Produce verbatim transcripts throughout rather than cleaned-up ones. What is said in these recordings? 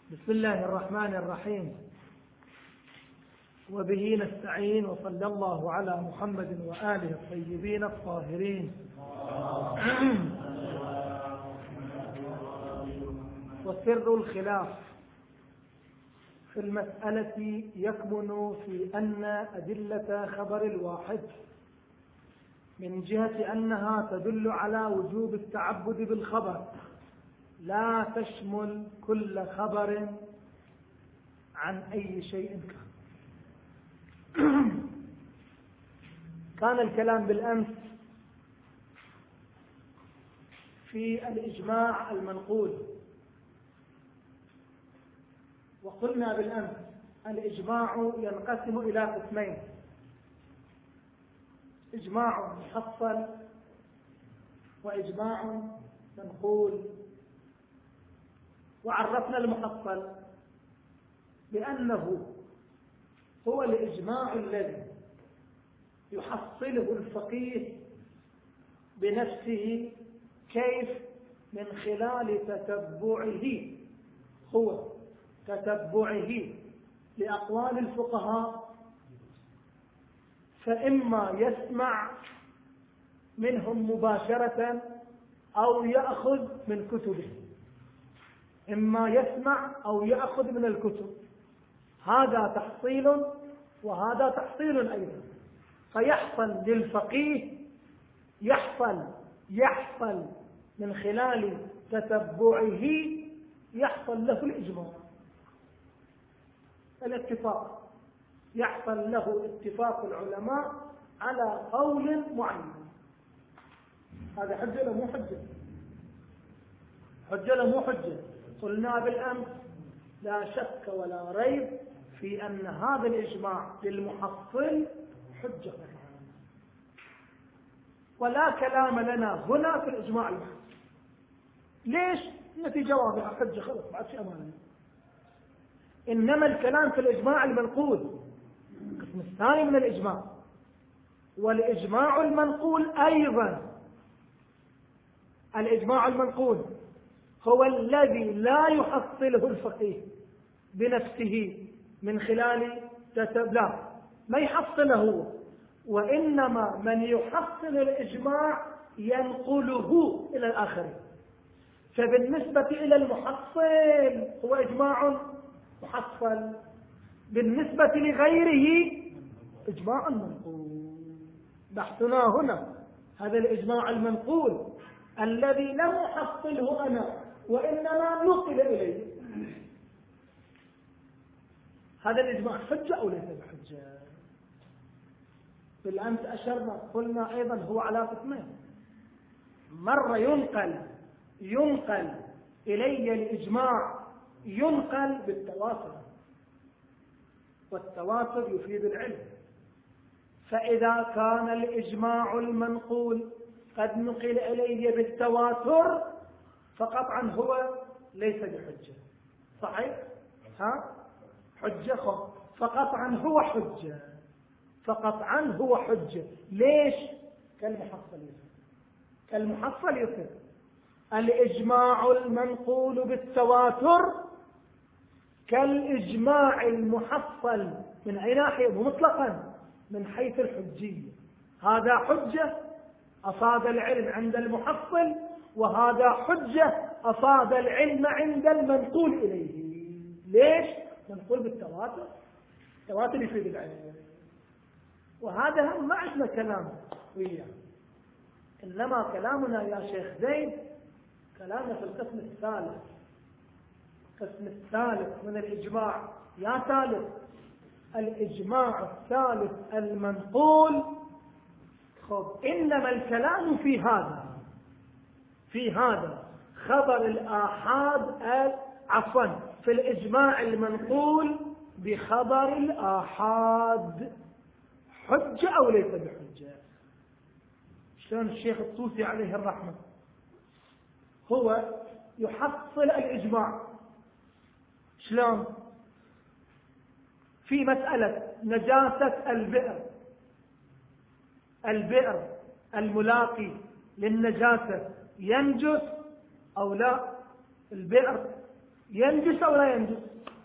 بسم الله الرحمن الرحيم، وبه نستعين، وصلى الله على محمد وآله الطيبين الطاهرين. وسر الخلاف في المسألة يكمن في أن أدلة خبر الواحد من جهة أنها تدل على وجوب التعبد بالخبر لا تشمل كل خبر عن أي شيء كان. كان الكلام بالأمس في الإجماع المنقول، وقلنا بالأمس الإجماع ينقسم إلى قسمين: إجماع محصل وإجماع منقول. وعرفنا المحصل بأنه هو الإجماع الذي يحصله الفقيه بنفسه. كيف؟ من خلال تتبعه، هو تتبعه لأقوال الفقهاء، فإما يسمع منهم مباشرة أو يأخذ من كتبه، إما يسمع أو يأخذ من الكتب. هذا تحصيل وهذا تحصيل أيضا. فيحصل للفقيه يحصل يحصل من خلال تتبعه، يحصل له الإجماع، الاتفاق، يحصل له اتفاق العلماء على قول معين. هذا حجة له مو حجة؟ حجة له مو حجة؟ قلنا بالأمس لا شك ولا ريب في أن هذا الإجماع للمحصل حجة، ولا كلام لنا هنا في الإجماع المحصل. ليش؟ النتيجة واضحة، حجة، خلص، بعد شيء أمانة. إنما الكلام في الإجماع المنقول، القسم الثاني من الإجماع. والإجماع المنقول أيضا، الإجماع المنقول هو الذي لا يحصله الفقيه بنفسه من خلال تتبع، ما يحصله هو، وإنما من يحصل الإجماع ينقله إلى الآخرين. فبالنسبة إلى المحصل هو إجماع محصل، بالنسبة لغيره إجماع منقول. بحثنا هنا هذا الإجماع المنقول الذي لم أحصله أنا وإنما نقل إليه. هذا الإجماع حجة أو ليس بحجة؟ بالأمس أشرنا قلنا أيضا هو على قسمين: مرة ينقل ينقل إلي الإجماع ينقل بالتواتر، والتواتر يفيد العلم. فإذا كان الإجماع المنقول قد نقل إلي بالتواتر فقطعا هو ليس بحجة. صحيح؟ ها؟ حجة خب، فقطعا هو حجة، فقطعا هو حجة. ليش؟ كالمحصل يصير كالمحصل يصير الإجماع المنقول بالتواتر كالإجماع المحصل من أي ناحية؟ مطلقا من حيث الحجية. هذا حجة أصاب العلم عند المحصل، وهذا حجة أصاب العلم عند المنقول إليه. ليش؟ منقول بالتواتر، التواتر يفيد العلم. وهذا هم ما عندنا كلام وياه، إنما كلامنا يا شيخ زيد كلامنا في القسم الثالث، القسم الثالث من الإجماع. يا ثالث الإجماع الثالث المنقول. خب، إنما الكلام في هذا في هذا خبر الآحاد، عفوا في الإجماع المنقول بخبر الآحاد، حجة أو ليس بحجة؟ شلون الشيخ الطوسي عليه الرحمة هو يحصل الإجماع؟ شلون؟ في مسألة نجاسة البئر، البئر الملاقي للنجاسة ينجس أو لا؟ البئر ينجس أو لا ينجس؟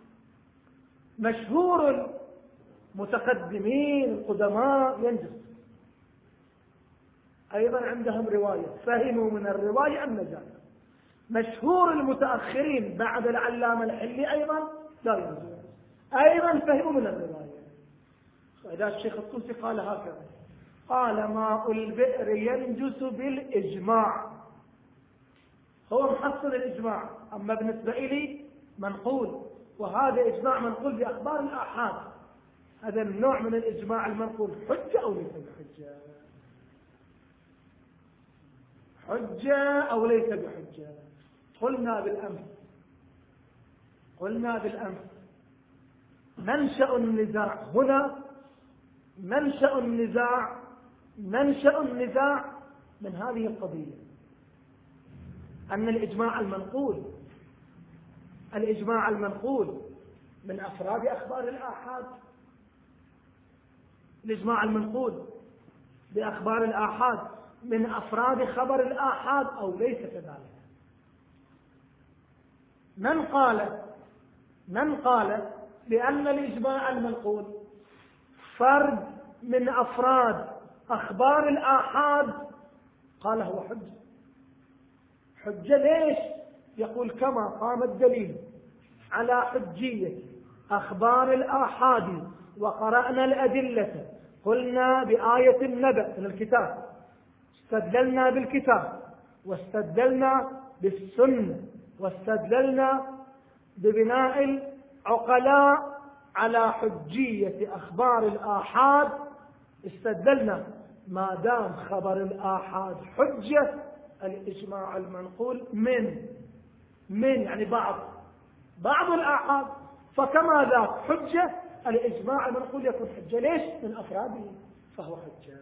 مشهور المتقدمين القدماء ينجس، أيضا عندهم رواية فهموا من الرواية النجاسة. مشهور المتأخرين بعد العلامة الحلي أيضا لا ينجس، أيضا فهموا من الرواية. فإذا الشيخ الطوسي قال هكذا، قال ماء البئر ينجس بالإجماع، هو محصل الإجماع، أما بالنسبة إلي منقول، وهذا إجماع منقول بأخبار الآحاد. هذا النوع من الإجماع المنقول حجة أو ليس بحجة؟ حجة أو ليس بحجة؟ قلنا بالأمس قلنا بالأمس منشأ النزاع هنا، منشأ النزاع منشأ النزاع من هذه القضية، أن الإجماع المنقول الإجماع المنقول من أفراد أخبار الآحاد، الإجماع المنقول بأخبار الآحاد من أفراد خبر الآحاد أو ليس كذلك؟ من قال من قال بأن الإجماع المنقول فرد من أفراد أخبار الآحاد قال هو حجة. حجة ليش؟ يقول كما قام الدليل على حجية أخبار الآحاد وقرأنا الأدلة، قلنا بآية النبأ من الكتاب، استدللنا بالكتاب واستدللنا بالسنة واستدللنا ببناء العقلاء على حجية أخبار الآحاد. استدللنا ما دام خبر الآحاد حجة، الإجماع المنقول من من يعني بعض بعض الآحاد، فكما ذاك حجة الإجماع المنقول يكون حجة. ليش؟ من أفراده فهو حجة.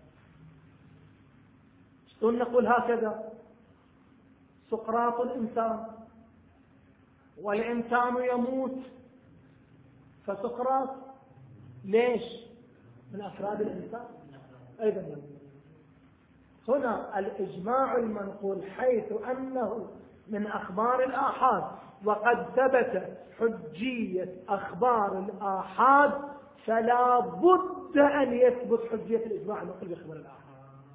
شلون نقول هكذا؟ سقراط إنسان والإنسان يموت، فسقراط ليش؟ من أفراد الإنسان أيضا يموت. هنا الإجماع المنقول حيث أنه من أخبار الآحاد وقد ثبت حجية أخبار الآحاد، فلا بد أن يثبت حجية الإجماع المنقول بخبر الآحاد.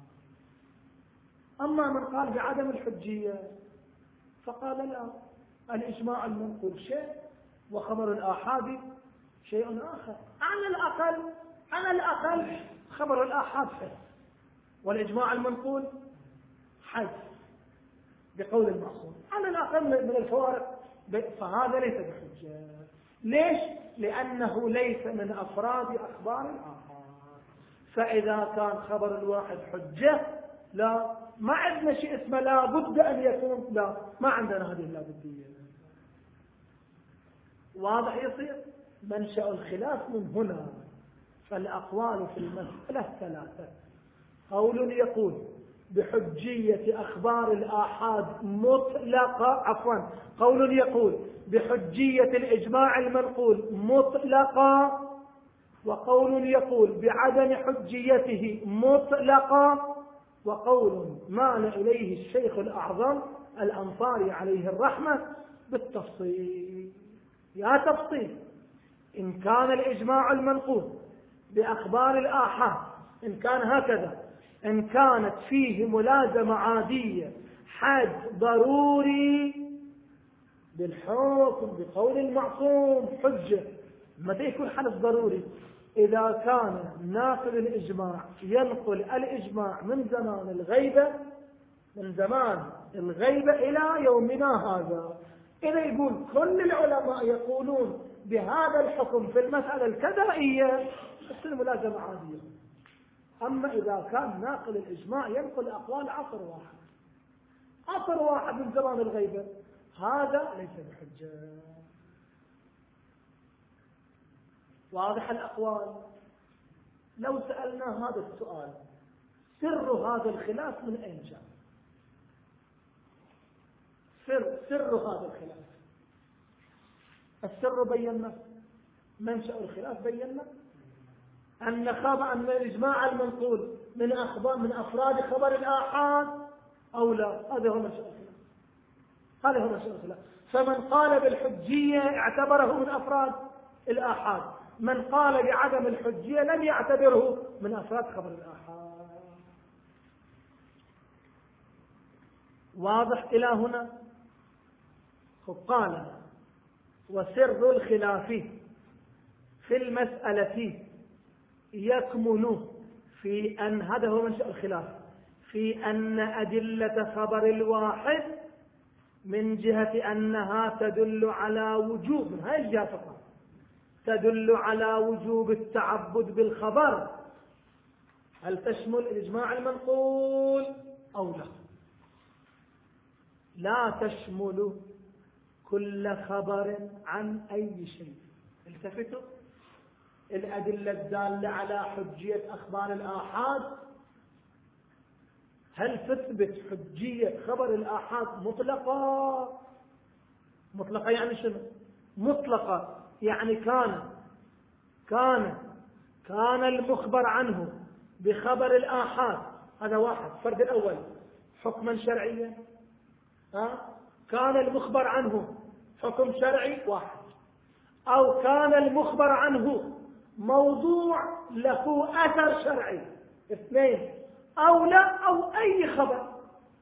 أما من قال بعدم الحجية فقال لا، الإجماع المنقول شيء وخبر الآحاد شيء آخر. على الأقل على الأقل خبر الآحاد حس والإجماع المنقول حس بقول المعصوم، على الأقل من الفوارق، فهذا ليس بحجة. ليش؟ لأنه ليس من أفراد أخبار الآحاد. فإذا كان خبر الواحد حجة، لا ما عندنا شيء اسمه لا بد أن يكون، لا ما عندنا هذه اللابدية. واضح يصير؟ منشأ الخلاف من هنا. فالأقوال في المسألة ثلاثة: قول يقول بحجية أخبار الآحاد مطلقة، عفوا قول يقول بحجية الإجماع المنقول مطلقة، وقول يقول بعدم حجيته مطلقة، وقول مال إليه الشيخ الأعظم الأنصاري عليه الرحمة بالتفصيل. يا تفصيل: إن كان الإجماع المنقول بأخبار الآحاد إن كان هكذا، إن كانت فيه ملازمة عادية حد ضروري بالحكم بقول المعصوم حجة. متى يكون حدث ضروري؟ إذا كان ناقل الإجماع ينقل الإجماع من زمان الغيبة من زمان الغيبة إلى يومنا هذا. إذا يقول كل العلماء يقولون بهذا الحكم في المسألة الكذائية، تصير ملازمة عادية. أما إذا كان ناقل الإجماع ينقل أقوال عصر واحد عصر واحد من زمان الغيبة، هذا ليس بحجة. واضح الأقوال؟ لو سألنا هذا السؤال: سر هذا الخلاف من أين جاء؟ سر سر هذا الخلاف، السر بينا، منشأ الخلاف بينا، أن خبر أن الإجماع المنقول من أخبار من أفراد خبر الآحاد أو لا. هذا هو منشأ الخلاف، هذا هو منشأ الخلاف. فمن قال بالحجية اعتبره من أفراد الآحاد، من قال بعدم الحجية لم يعتبره من أفراد خبر الآحاد. واضح إلى هنا؟ قال وسر الخلاف في المسألة يكمن في أن، هذا هو منشأ الخلاف، في أن أدلة خبر الواحد من جهة أنها تدل على وجوب، من هذه الجهة فقط تدل على وجوب التعبد بالخبر، هل تشمل الإجماع المنقول أو لا؟ لا تشمل كل خبر عن أي شيء. التفتوا، الأدلة الدالة على حجية أخبار الآحاد هل تثبت حجية خبر الآحاد مطلقة؟ مطلقة يعني شنو؟ مطلقة يعني كان كان كان المخبر عنه بخبر الآحاد، هذا واحد، فرد الأول حكما شرعيا، ها؟ كان المخبر عنه حكم شرعي واحد، أو كان المخبر عنه موضوع له أثر شرعي اثنين، أو لا، أو أي خبر.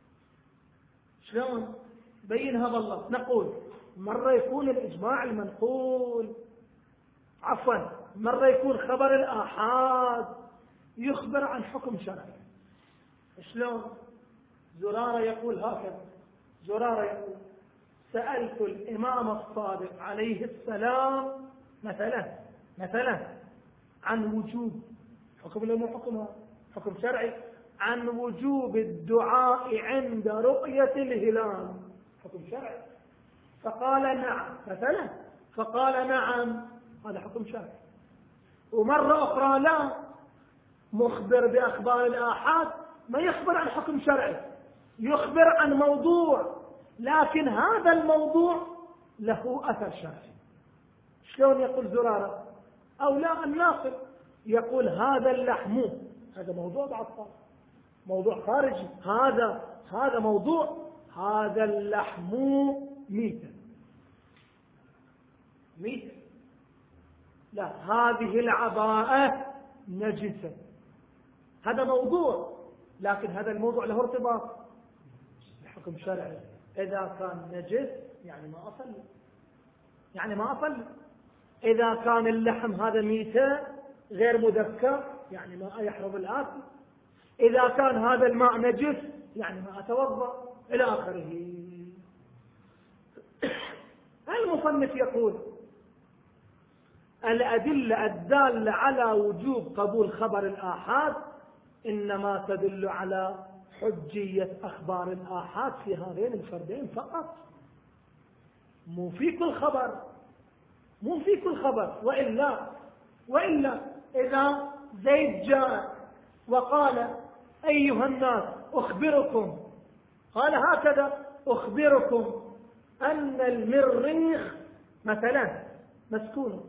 شلون بينها بالله؟ نقول مرة يكون الإجماع المنقول، عفوا مرة يكون خبر الآحاد يخبر عن حكم شرعي. شلون؟ زرارة يقول هكذا، زرارة يقول سألت الإمام الصادق عليه السلام مثلا مثلا عن وجوب حكم له، مو حكم حكم شرعي، عن وجوب الدعاء عند رؤية الهلال، حكم شرعي، فقال نعم مثلا، فقال نعم، هذا حكم شرعي. ومرة أخرى لا، مخبر بأخبار الآحاد ما يخبر عن حكم شرعي، يخبر عن موضوع، لكن هذا الموضوع له أثر شرعي. شلون يقول زرارة؟ أو لا، الناصر يقول هذا اللحم، هذا موضوع بعد موضوع خارجي، هذا هذا موضوع، هذا اللحم ميتة ميتة، لا هذه العباءة نجسة، هذا موضوع، لكن هذا الموضوع له ارتباط بحكم شرعي. إذا كان نجس يعني ما أصل، يعني ما أصل. إذا كان اللحم هذا ميتة غير مذكر يعني ما يحرم الآكل. إذا كان هذا الماء نجس يعني ما أتوضأ، إلى آخره. المصنف يقول الأدلة الدالة على وجوب قبول خبر الآحاد إنما تدل على حجية أخبار الآحاد في هذين الفردين فقط، مو في كل خبر، مو في كل خبر. وإلا وإلا إذا زيد جاء وقال أيها الناس أخبركم، قال هكذا أخبركم أن المريخ مثلا مسكون،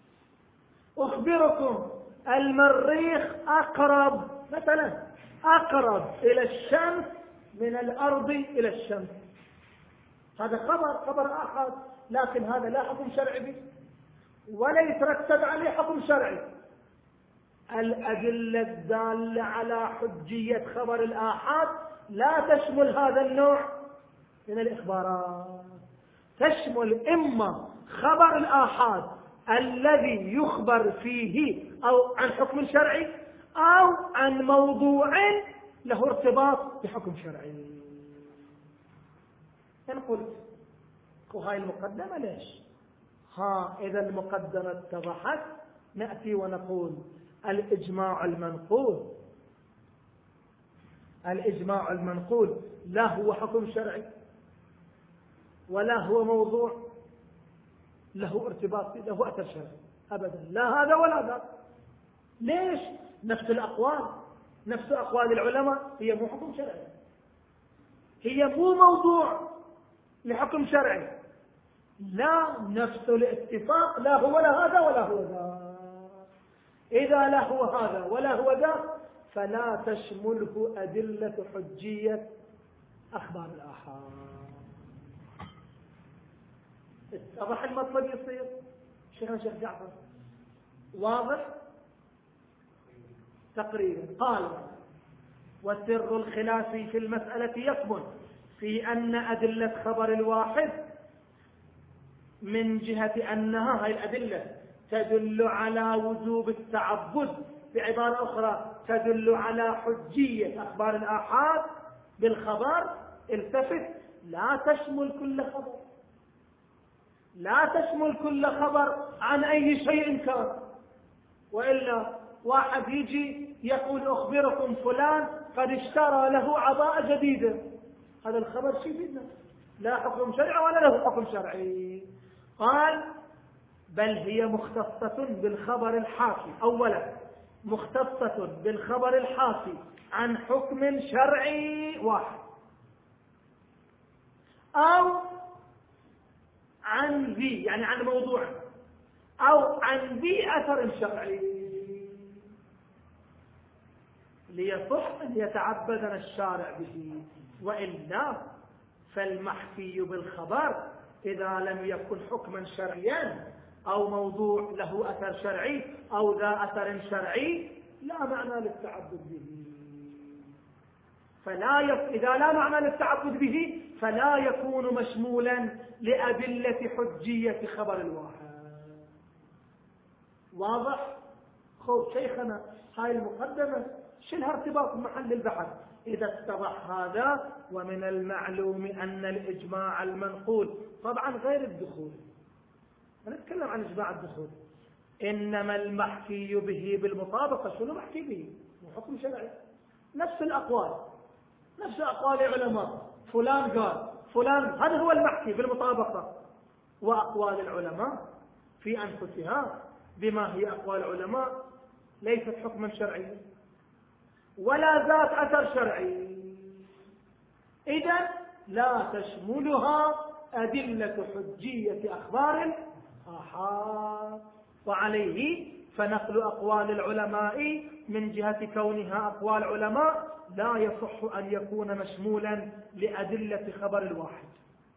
أخبركم المريخ أقرب مثلا أقرب إلى الشمس من الأرض إلى الشمس، هذا خبر خبر آحاد، لكن هذا لا حكم شرعي به ولا يترتب عليه حكم شرعي. الأدلة الدالة على حجية خبر الآحاد لا تشمل هذا النوع من الإخبارات، تشمل إما خبر الآحاد الذي يخبر فيه أو عن حكم شرعي أو عن موضوع له ارتباط بحكم شرعي. إن قلت وهاي المقدمة ليش؟ ها إذا المقدمة اتضحت نأتي ونقول الإجماع المنقول الإجماع المنقول لا هو حكم شرعي ولا هو موضوع له ارتباط له أثر شرعي أبدا، لا هذا ولا ذاك. ليش؟ نفس الأقوال، نفس أقوال العلماء، هي مو حكم شرعي، هي مو موضوع لحكم شرعي، لا نفس الاتفاق، لا هو لا هذا ولا هو ذاك. إذا لا هو هذا ولا هو ذاك فلا تشمله أدلة حجية أخبار الآحاد. اتضح المطلب يصير. شيخنا شيخ جعفر واضح تقريبا. قال وسر الخلاف في المسألة يكمن في أن أدلة خبر الواحد من جهة أنها هاي الأدلة تدل على وجوب التعبد، بعبارة أخرى تدل على حجية أخبار الآحاد بالخبر. التفت، لا تشمل كل خبر، لا تشمل كل خبر عن أي شيء كان. وإلا واحد يجي يقول أخبركم فلان قد اشترى له عباءة جديدة، هذا الخبر شيء بدنا لا حكم شرعي ولا له حكم شرعي. قال بل هي مختصة بالخبر الحاكي. أولا مختصة بالخبر الحاكي عن حكم شرعي واحد، أو عن ذي يعني عن موضوع، أو عن ذي أثر شرعي، ليصح أن يتعبدنا الشارع به. وإلا فالمحكي بالخبر إذا لم يكن حكما شرعيا أو موضوع له أثر شرعي أو ذا أثر شرعي لا معنى للتعبد به. فلا يف... إذا لا معنى للتعبد به فلا يكون مشمولا لأدلة حجية خبر الواحد. واضح؟ خذ شيخنا هاي المقدمة شلها ارتباط محل البحث. إذا اتضح هذا ومن المعلوم أن الإجماع المنقول طبعا غير الدخول، نتكلم عن إجماع الدخول، إنما المحكي به بالمطابقة. شنو محكي به؟ حكم شرعي، نفس الأقوال، نفس أقوال العلماء، فلان قال فلان، هذا هو المحكي بالمطابقة. وأقوال العلماء في أنفسها بما هي أقوال العلماء ليست حكما شرعيا ولا ذات أثر شرعي، إذن لا تشملها أدلة حجية أخبار الآحاد. وعليه فنقل أقوال العلماء من جهة كونها أقوال علماء لا يصح أن يكون مشمولا لأدلة خبر الواحد،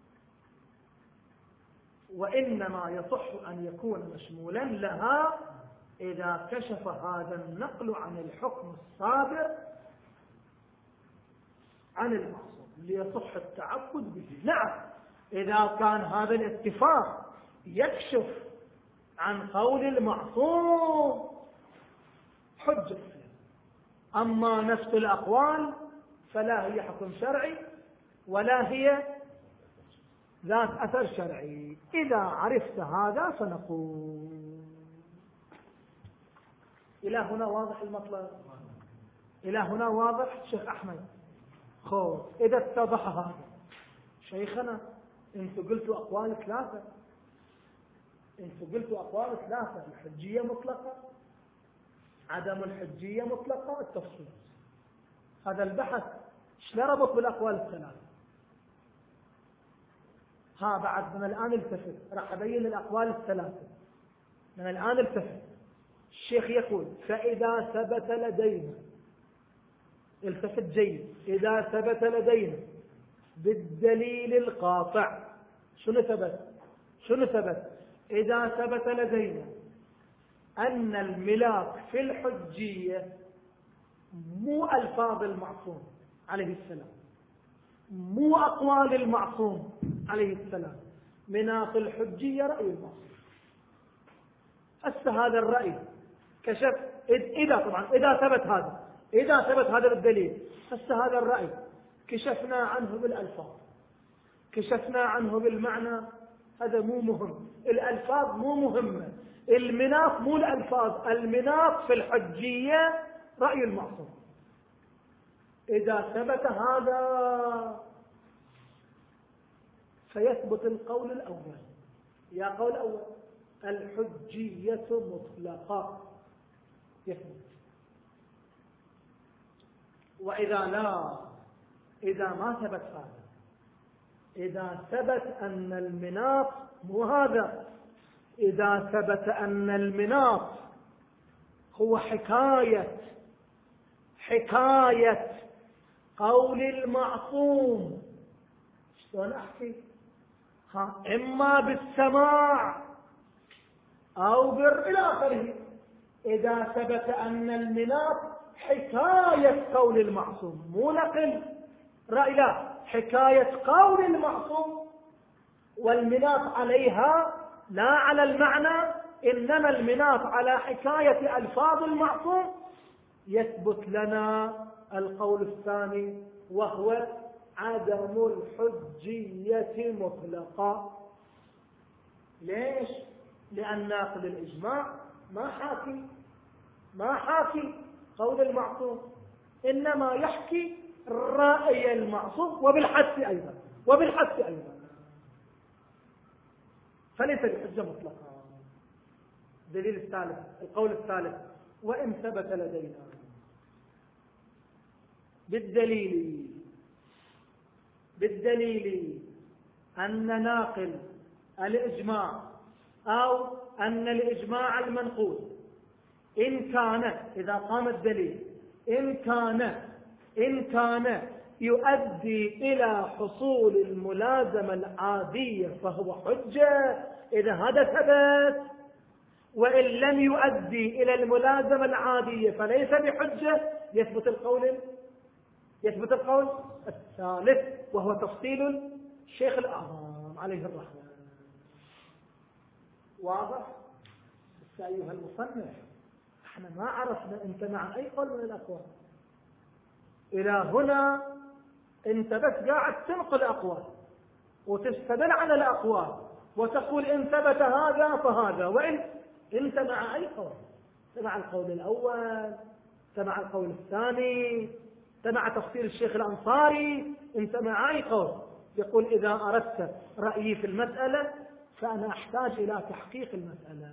وإنما يصح أن يكون مشمولا لها إذا كشف هذا النقل عن الحكم الصادر عن المعصوم ليصح التعبد به. نعم، إذا كان هذا الاتفاق يكشف عن قول المعصوم حجة. أما نفس الأقوال فلا هي حكم شرعي ولا هي ذات أثر شرعي. إذا عرفت هذا فنقول. إلى هنا واضح المطلب؟ إلى هنا واضح شيخ أحمد؟ خذ إذا اتضح هذا شيخنا، انتوا قلتوا أقوال ثلاثة، انتوا قلتوا أقوال ثلاثة: الحجية مطلقة، عدم الحجية مطلقة، التفصيل. هذا البحث ايش له ربط بالأقوال الثلاثة؟ ها بعد من الآن التفت، راح أبين الأقوال الثلاثة من الآن التفت. الشيخ يقول فإذا ثبت لدينا، التفت جيد، إذا ثبت لدينا بالدليل القاطع. شنو ثبت؟ شنو ثبت؟ إذا ثبت لدينا أن الملاك في الحجية مو ألفاظ المعصوم عليه السلام، مو أقوال المعصوم عليه السلام، مناط الحجية رأي المعصوم. هسه هذا الرأي كشف إذا طبعا إذا ثبت هذا إذا ثبت هذا بالدليل، هسه هذا الرأي كشفنا عنه بالألفاظ، كشفنا عنه بالمعنى، هذا مو مهم، الألفاظ مو مهمة، المناط مو الألفاظ، المناط في الحجية رأي المعصوم. إذا ثبت هذا فيثبت القول الأول. يا قول أول الحجية مطلقة يثبت. وإذا لا، إذا ما ثبت هذا، إذا ثبت أن المناط مو هذا، إذا ثبت أن المناط هو حكاية حكاية قول المعصوم، شلون أحكي؟ ها إما بالسماع أو بر إلى آخره. إذا ثبت أن المناط حكاية قول المعصوم مو نقل رأي، لا، حكاية قول المعصوم والمناط عليها لا على المعنى، إنما المناط على حكاية ألفاظ المعصوم، يثبت لنا القول الثاني وهو عدم الحجية مطلقا. ليش؟ لأن ناقل الإجماع ما حاكي ما حاكي قول المعصوم، إنما يحكي رأي المعصوم وبالحث أيضا وبالحث أيضا فليس بحجة مطلقة. دليل الثالث، القول الثالث، وإن ثبت لدينا بالدليل بالدليل أن ناقل الإجماع أو أن الإجماع المنقول إن كان، إذا قام الدليل، إن كان إن كان يؤدي إلى حصول الملازمة العادية فهو حجة إذا هذا ثبت، وإن لم يؤدي إلى الملازمة العادية فليس بحجة. يثبت القول يثبت القول الثالث وهو تفصيل الشيخ الأعظم عليه الرحمة. واضح؟ بس أيها المصنف، احنا ما عرفنا انت مع أي قول من الأقوال. إلى هنا انت بس قاعد تنقل أقوال وتستدل على الأقوال وتقول إن ثبت هذا فهذا، وإن انت مع أي قول؟ انت مع القول الأول، انت مع القول الثاني، انت مع تفسير الشيخ الأنصاري، انت مع أي قول؟ يقول إذا أردت رأيي في المسألة فأنا أحتاج إلى تحقيق المسألة.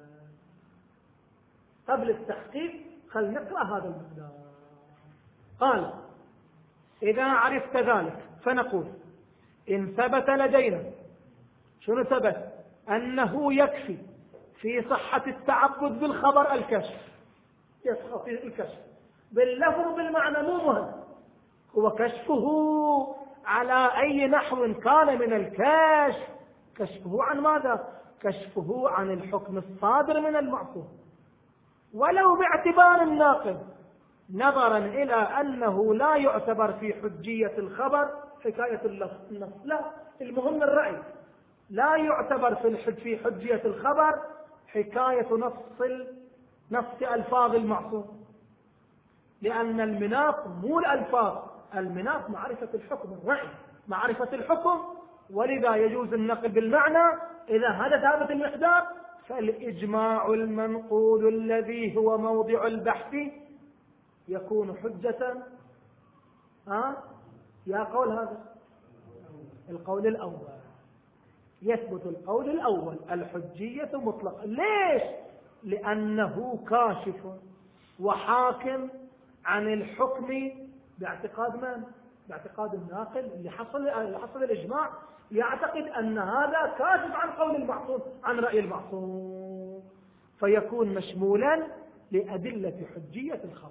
قبل التحقيق خل نقرأ هذا المقدار. قال إذا عرفت ذلك فنقول إن ثبت لدينا، شنو ثبت؟ أنه يكفي في صحة التعبد بالخبر الكشف، يسقط الكشف باللفظ بالمعنى مو مهم، هو كشفه على أي نحو كان من الكشف. كشفه عن ماذا؟ كشفه عن الحكم الصادر من المعصوم، ولو باعتبار الناقل، نظرا إلى أنه لا يعتبر في حجية الخبر حكاية النص، لا، المهم الرأي، لا يعتبر في حجية الخبر حكاية نص نص ألفاظ المعصوم، لأن المناط مو الألفاظ، المناط معرفة الحكم، الرأي معرفة الحكم، ولذا يجوز النقل بالمعنى. إذا هذا ثابت المقدار فالإجماع المنقول الذي هو موضع البحث يكون حجة. ها؟ يا قول هذا القول الأول، يثبت القول الأول الحجية مطلقا. ليش؟ لأنه كاشف وحاكم عن الحكم باعتقاد من؟ باعتقاد الناقل اللي حصل اللي حصل الإجماع، يعتقد أن هذا كاشف عن قول المعصوم، عن رأي المعصوم، فيكون مشمولا لأدلة حجية الخبر.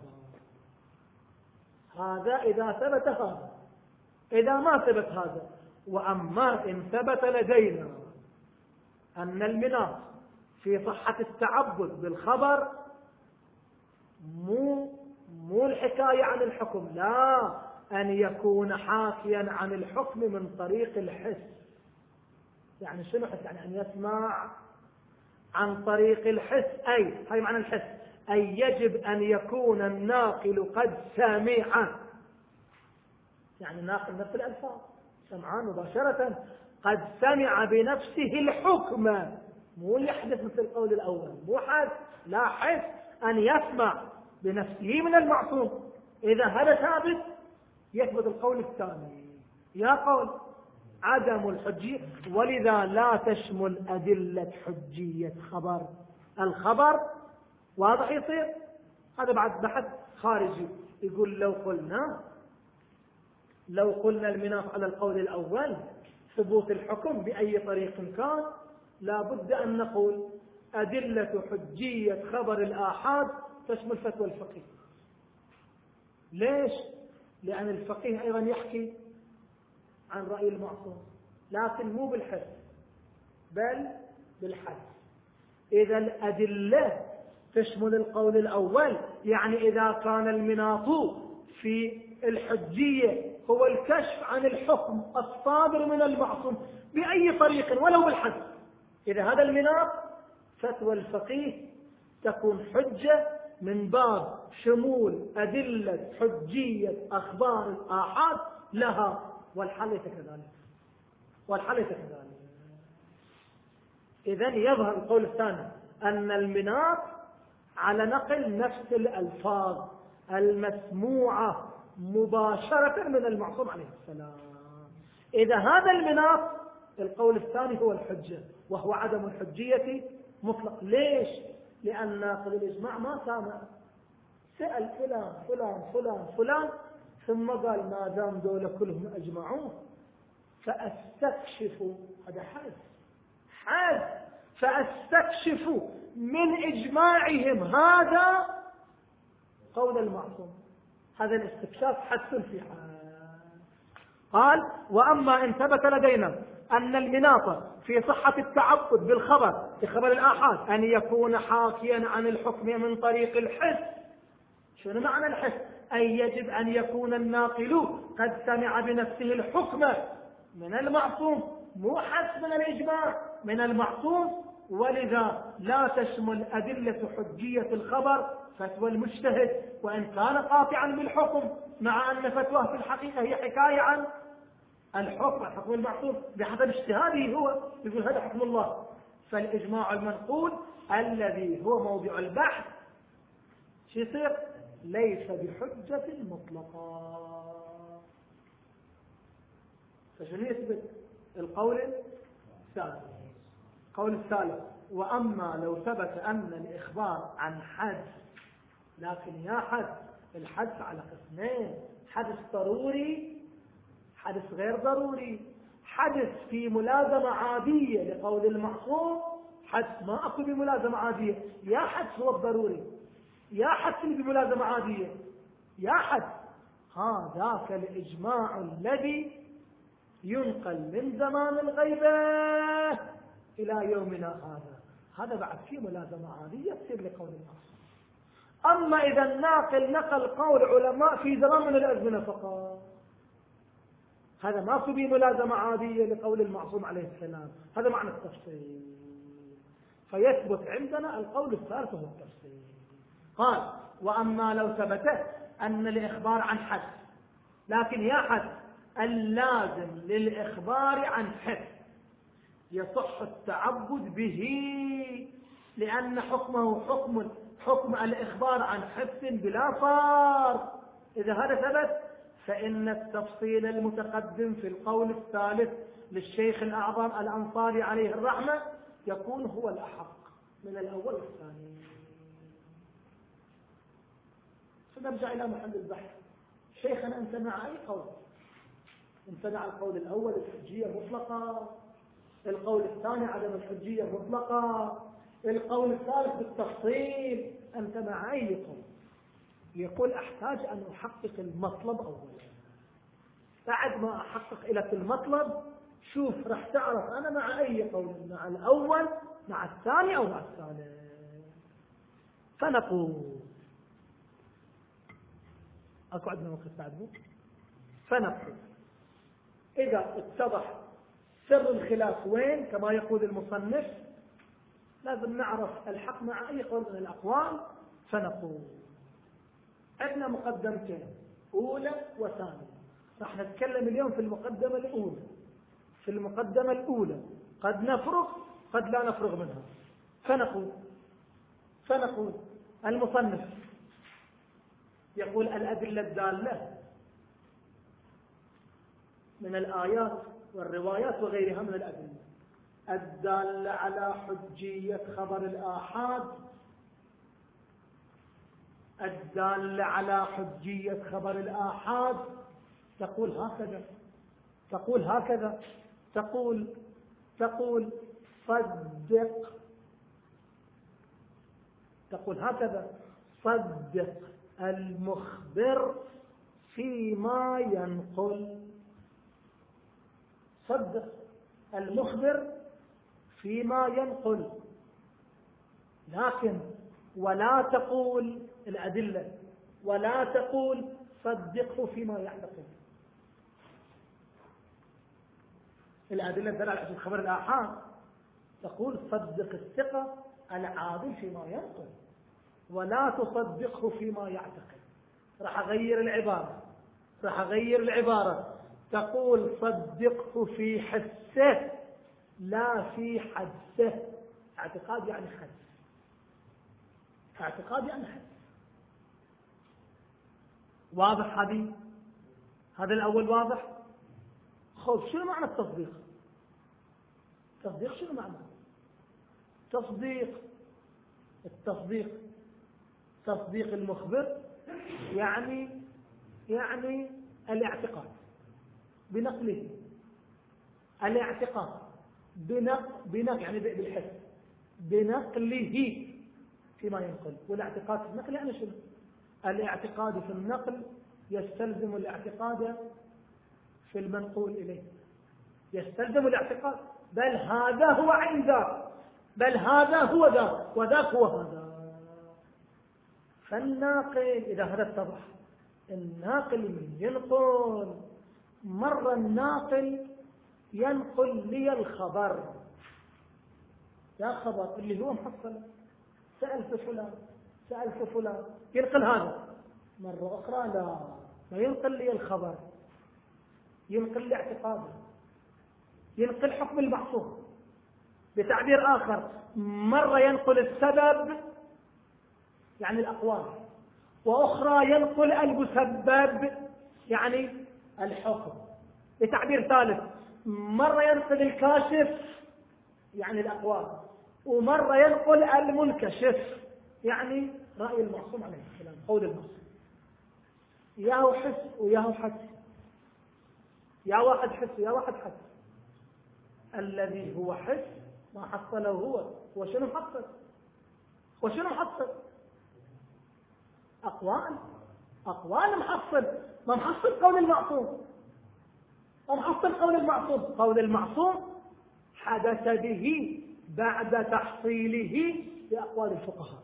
هذا إذا ثبت هذا. إذا ما ثبت هذا، وأما إن ثبت لدينا أن المناط في صحة التعبد بالخبر مو مو الحكاية عن الحكم، لا، أن يكون حاكيا عن الحكم من طريق الحس. يعني شنو حس؟ يعني أن يسمع عن طريق الحس، أي هاي معنى الحس، أي يجب أن يكون الناقل قد سمع، يعني الناقل نفس الألفاظ سمعان مباشرة، قد سمع بنفسه الحكم، مو يحدث مثل القول الأول، مو حس، لا، حس أن يسمع بنفسه من المعصوم. إذا هذا ثابت يثبت القول الثاني، يا قول عدم الحجية، ولذا لا تشمل أدلة حجية خبر الخبر. واضح يصير؟ هذا بعد بحث خارجي. يقول لو قلنا لو قلنا المناط على القول الأول ثبوت الحكم بأي طريق كان، لا بد أن نقول أدلة حجية خبر الآحاد تشمل فتوى الفقيه. ليش؟ لأن الفقيه أيضا يحكي عن رأي المعصوم، لكن مو بالحس، بل بالحد. إذا الأدلة تشمل القول الأول، يعني إذا كان المناط في الحجية هو الكشف عن الحكم الصادر من المعصوم بأي طريق ولو بالحد، إذا هذا المناط فتوى الفقيه تكون حجة من باب شمول أدلة حجية أخبار الآحاد لها، والحل كذلك والحل كذلك. إذن يظهر القول الثاني أن المناط على نقل نفس الألفاظ المسموعة مباشرة من المعصوم عليه السلام. إذا هذا المناط القول الثاني هو الحجة، وهو عدم الحجية مطلق. ليش؟ لأن ناقل الإجماع ما سامع، سأل فلان فلان فلان فلان ثم قال ما دام دول كلهم أجمعون فأستكشف، هذا حد حد فأستكشف من إجماعهم هذا قول المعصوم. هذا الاستكشاف حد في حال. قال وأما إن ثبت لدينا أن المناط في صحة التعبد بالخبر بخبر الآحاد أن يكون حاكيا عن الحكم من طريق الحس. شنو معنى الحس؟ أي يجب أن يكون الناقل قد سمع بنفسه الحكم من المعصوم، مو حس من الإجماع، من المعصوم. ولذا لا تشمل أدلة حجية الخبر فتوى المجتهد وإن كان قاطعا بالحكم، مع أن فتواه في الحقيقة هي حكاية عن الحكم الحكم المعصوم بحسب اجتهاده هو، يقول هذا حكم الله. فالإجماع المنقول الذي هو موضع البحث شو يصير؟ ليس بحجة مطلقة. فشنو يثبت؟ القول الثالث. القول الثالث وأما لو ثبت أن الإخبار عن حدث، لكن يا حدث الحدث على قسمين، حدث ضروري حدث غير ضروري. حدث في ملازمة عادية لقول المعصوم، حدث ما أكو بملازمة عادية، يا حدث هو الضروري يا حدث اللي بملازمة عادية يا حدث. هذاك الإجماع الذي ينقل من زمان الغيبة إلى يومنا هذا، هذا بعد فيه ملازمة عادية تصير لقول المعصوم. أما إذا الناقل نقل قول علماء في زمان من الأزمنة فقط، هذا ما في ملازمة عادية لقول المعصوم عليه السلام. هذا معنى التفصيل. فيثبت عندنا القول الثالث هو التفصيل. قال وأما لو ثبت أن الإخبار عن حد، لكن يا حد اللازم للإخبار عن حد يصح التعبد به لأن حكمه حكم حكم الإخبار عن حد بلا فار. إذا هذا ثبت فإن التفصيل المتقدم في القول الثالث للشيخ الأعظم الأنصاري عليه الرحمة يكون هو الأحق من الأول والثاني. فنرجع إلى محل البحث. شيخنا أنت مع أي قول؟ أنت مع القول الأول الحجية مطلقة، القول الثاني عدم الحجية مطلقة، القول الثالث بالتفصيل، أنت مع أي قول؟ يقول أحتاج أن أحقق المطلب أولا. بعد ما أحقق لك المطلب شوف رح تعرف أنا مع أي قول، مع الأول مع الثاني أو مع الثالث. فنقول أكو عندنا وقت بعد مو؟ فنقول إذا اتضح سر الخلاف وين كما يقول المصنف لازم نعرف الحق مع أي قول من الأقوال. فنقول عندنا مقدمتين أولى وثانية، راح نتكلم اليوم في المقدمة الأولى. في المقدمة الأولى قد نفرغ قد لا نفرغ منها. فنقول فنقول المصنف يقول الأدلة الدالة من الآيات والروايات وغيرها من الأدلة الدالة على حجية خبر الآحاد الدالة على حجية خبر الآحاد تقول هكذا تقول هكذا تقول تقول صدق تقول هكذا صدق المخبر فيما ينقل. صدق المخبر فيما ينقل، لكن ولا تقول الأدلة، ولا تقول صدقه فيما يعتقد. الأدلة الدالة على خبر الآحاد تقول صدق الثقة العادل فيما ينقل، ولا تصدقه فيما يعتقد. راح أغير العبارة، راح أغير العبارة، تقول صدقه في حسه لا في حدسه. اعتقاد يعني حدس، اعتقاد يعني حدس. واضح هذه؟ هذا الأول واضح. خوف شنو معنى التصديق؟ تصديق شنو معنى؟ تصديق التصديق تصديق المخبر يعني يعني الاعتقاد بنقله، الاعتقاد بنقل بنقل يعني بالحس، بنقله فيما ينقل. والاعتقاد في النقل يعني شنو؟ الاعتقاد في النقل يستلزم الاعتقاد في المنقول إليه، يستلزم الاعتقاد. بل هذا هو عين ذاك، بل هذا هو ذاك، وذاك هو هذا. فالناقل إذا هذا اتضح، الناقل من ينقل، مر الناقل ينقل لي الخبر، يا خبر اللي هو محصل، سألت فلان سألت فلان، ينقل هذا. مرة أخرى لا، ما ينقل لي الخبر، ينقل لي اعتقاده، ينقل حكم المحصول. بتعبير آخر، مرة ينقل السبب يعني الأقوال، وأخرى ينقل المسبب يعني الحكم. بتعبير ثالث، مرة ينقل الكاشف يعني الأقوال، ومرة ينقل المنكشف يعني رأي المعصوم عليه السلام، قول المعصوم. ياهو حس وياهو حس، يا واحد حس ويا واحد حس. الذي هو حس ما حصله هو، هو شنو محصل؟ هو شنو محصل؟ أقوال، أقوال محصل، ما محصل قول المعصوم، ما محصل قول المعصوم. قول المعصوم حدث به بعد تحصيله بأقوال الفقهاء.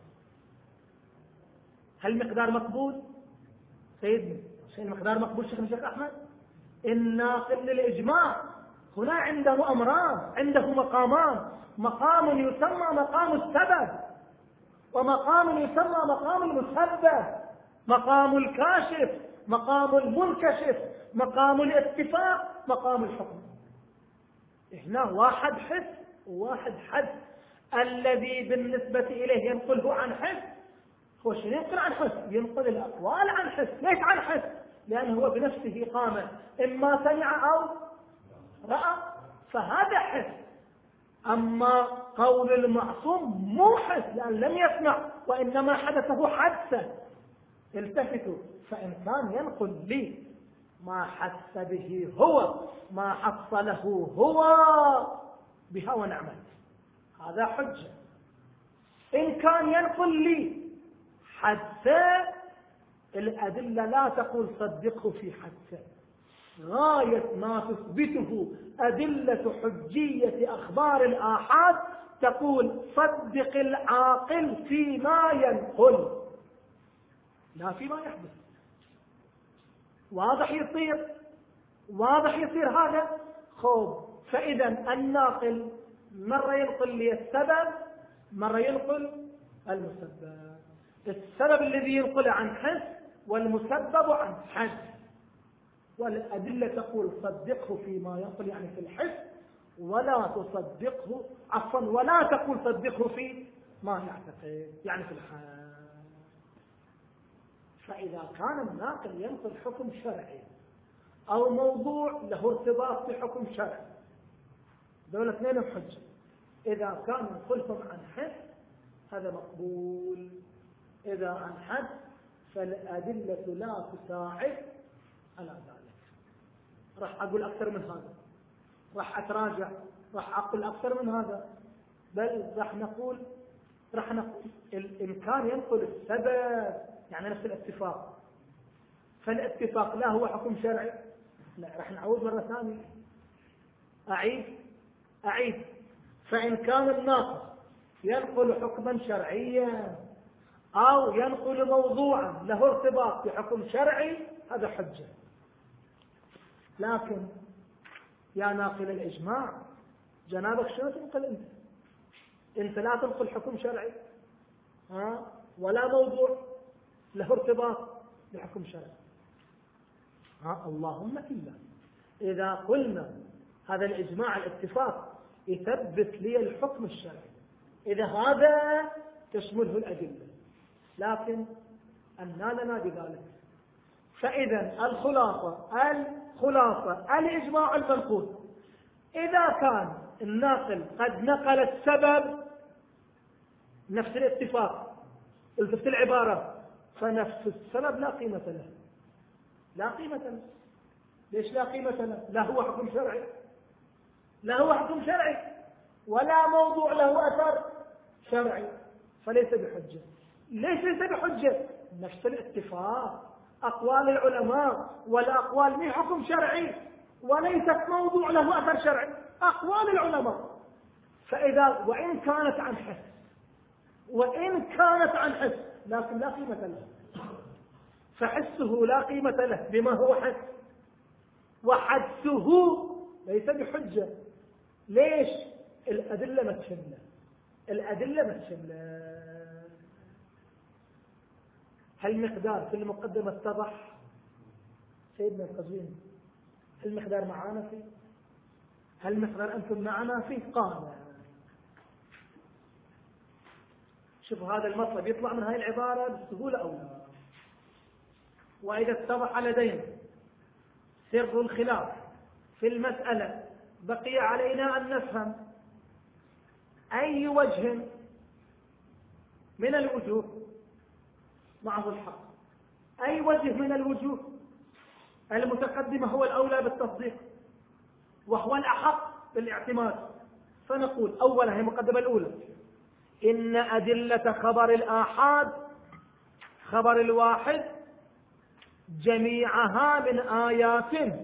هل المقدار مقبول؟ سيدنا شيء المقدار مقبول شيخنا الشيخ أحمد؟ الناقل للإجماع هنا عنده أمران، عنده مقامان، مقام يسمى مقام السبب، ومقام يسمى مقام المسبب، مقام الكاشف، مقام المنكشف، مقام الاتفاق، مقام الحكم. هنا واحد حس وواحد حد. الذي بالنسبة إليه ينقله عن حس، هو شنو ينقل عن حس؟ ينقل الأقوال عن حس. ليش عن حس؟ لأنه هو بنفسه قام، إما سمع أو رأى، فهذا حس. أما قول المعصوم مو حس، لأن لم يسمع وإنما حدثه حدثة. التفتوا، فإنسان ينقل لي ما حس به هو، ما حصله هو، بها ونعمت، هذا حجة. إن كان ينقل لي حدثة، الأدلة لا تقول صدقه في حدثة. غاية ما تثبته أدلة حجية أخبار الآحاد تقول صدق العاقل فيما ينقل لا فيما يحدث. واضح يصير؟ واضح يصير هذا؟ خوب. فإذا الناقل مرة ينقل لي السبب، مرة ينقل المسبب. السبب الذي ينقل عن حس، والمسبب عن حد. والأدلة تقول صدقه فيما ينقل يعني في الحس، ولا تصدقه عفوا ولا تقول صدقه في ما يعتقد يعني في الحال. فإذا كان الناقل ينقل حكم شرعي أو موضوع له ارتباط بحكم شرعي، دولة اثنين حجة. إذا كان ينقلهم عن حس هذا مقبول، إذا عن حد فالأدلة لا تساعد على ذلك. راح أقول أكثر من هذا، راح أتراجع، راح أقول أكثر من هذا، بل راح نقول راح نقول الإمكان ينقل السبب يعني نفس الاتفاق. فالاتفاق لا هو حكم شرعي، لا. راح نعود مرة ثانية، أعيد أعيد فإن كان الناقل ينقل حكما شرعيا أو ينقل موضوعا له ارتباط بحكم شرعي هذا حجة. لكن يا ناقل الإجماع جنابك شنو تنقل أنت؟ أنت لا تنقل حكم شرعي ها ولا موضوع له ارتباط بحكم شرعي. ها اللهم إلا إذا قلنا هذا الإجماع الاتفاق يثبت لي الحكم الشرعي، إذا هذا تشمله الأدلة، لكن أننا لنا بذلك. فإذا الخلاصة الخلاصة الإجماع المنقول إذا كان الناقل قد نقل السبب نفس الاتفاق التفت العبارة فنفس السبب لا قيمة له، لا قيمة له. ليش لا قيمة له؟ لا هو حكم شرعي، لا هو حكم شرعي ولا موضوع له أثر شرعي، فليس بحجة. ليس ليس بحجة؟ نفس الاتفاق أقوال العلماء والأقوال من حكم شرعي وليست موضوع له أثر شرعي، أقوال العلماء. فإذا وإن كانت عن حس وإن كانت عن حس لكن لا قيمة له، فحسه لا قيمة له بما هو حس، وحدسه ليس بحجة. ليش؟ الأدلة ما تشمله، الأدلة ما تشمله. هل مقدار في المقدمة اتضح سيدنا القزويني؟ هل مقدار معانا فيه؟ هل مقدار أنتم معنا فيه؟ قال شوف هذا المطلب يطلع من هذه العبارة بسهولة أو لا؟ وإذا اتضح لدينا سر الخلاف في المسألة بقي علينا أن نفهم أي وجه من الوجوه معه الحق، أي وجه من الوجوه المتقدمة هو الأولى بالتصديق وهو الأحق بالاعتماد. فنقول أولا هي المقدمة الأولى إن أدلة خبر الآحاد خبر الواحد جميعها من آيات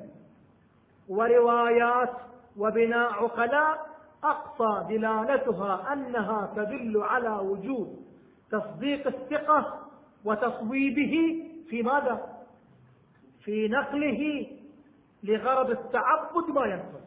وروايات وبناء عقلاء أقصى دلالتها أنها تدل على وجود تصديق الثقة وتصويبه في ماذا؟ في نقله لغرض التعبد ما ينقل،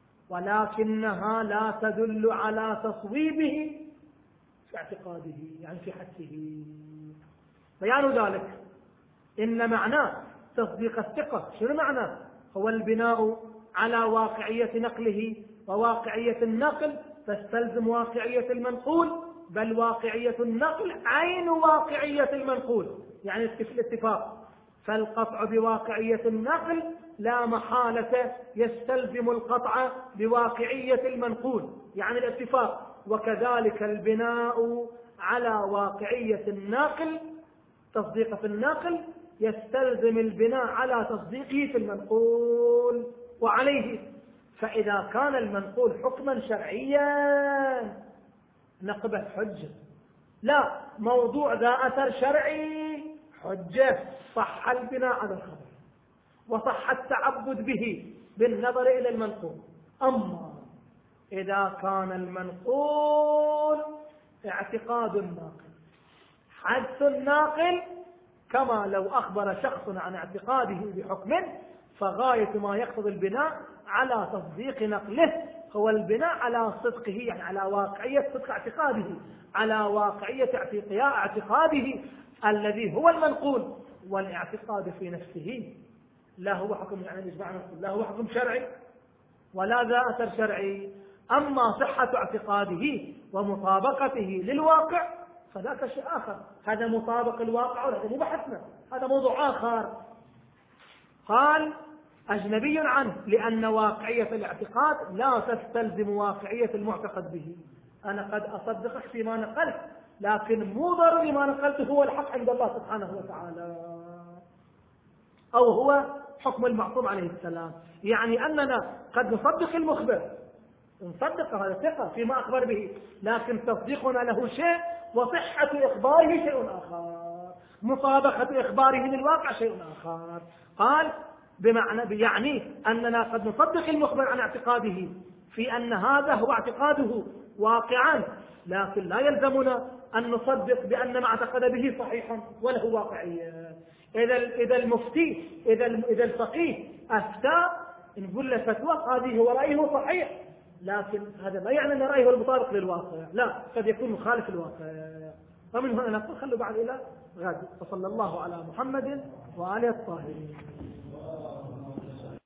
ولكنها لا تدل على تصويبه في اعتقاده يعني في حسه. بيان ذلك إن معناه تصديق الثقة شنو معناه؟ هو البناء على واقعية نقله، وواقعية النقل تستلزم واقعية المنقول، بل واقعية النقل عين واقعية المنقول يعني الاتفاق. فالقطع بواقعية النقل لا محالة يستلزم القطع بواقعية المنقول يعني الاتفاق، وكذلك البناء على واقعية الناقل تصديق في الناقل يستلزم البناء على تصديقه في المنقول وعليه. فإذا كان المنقول حكما شرعيا نقبل حجة، لا موضوع ذا أثر شرعي حجة، صح البناء على الخبر وصح التعبد به بالنظر إلى المنقول. أما إذا كان المنقول اعتقاد الناقل حدث الناقل كما لو أخبر شخص عن اعتقاده بحكم، فغاية ما يقتضي البناء على تصديق نقله هو البناء على صدقه يعني على واقعية صدق اعتقاده، على واقعية اعتقاده الذي هو المنقول. والاعتقاد في نفسه لا هو حكم يعني الإجماع نقول لا هو حكم شرعي ولا ذا أثر شرعي. أما صحة اعتقاده ومطابقته للواقع فذاك شيء آخر، هذا مطابق الواقع وهذا مو بحثنا، هذا موضوع آخر. قال أجنبي عنه لأن واقعية الاعتقاد لا تستلزم واقعية المعتقد به. أنا قد أصدقك فيما نقلت لكن مو ضروري ما نقلته هو الحق عند الله سبحانه وتعالى أو هو حكم المعصوم عليه السلام. يعني أننا قد نصدق المخبر، نصدق هذا ثقة فيما أخبر به، لكن تصديقنا له شيء وصحة إخباره شيء آخر، مطابقة إخباره للواقع شيء آخر. قال بمعنى يعني أننا قد نصدق المخبر عن اعتقاده في أن هذا هو اعتقاده واقعا، لكن لا يلزمنا أن نصدق بأن ما اعتقد به صحيحا وله واقعية. إذا إذا المفتي إذا إذا الفقيه أفتى نقول له فتوى هذه هو رأيه صحيح، لكن هذا لا يعني أن رأيه المطابق للواقع، لا، قد يكون مخالف الواقع. ومن هنا نقول خلوا بعد إلى غد. وصلى الله على محمد وآله الطاهرين.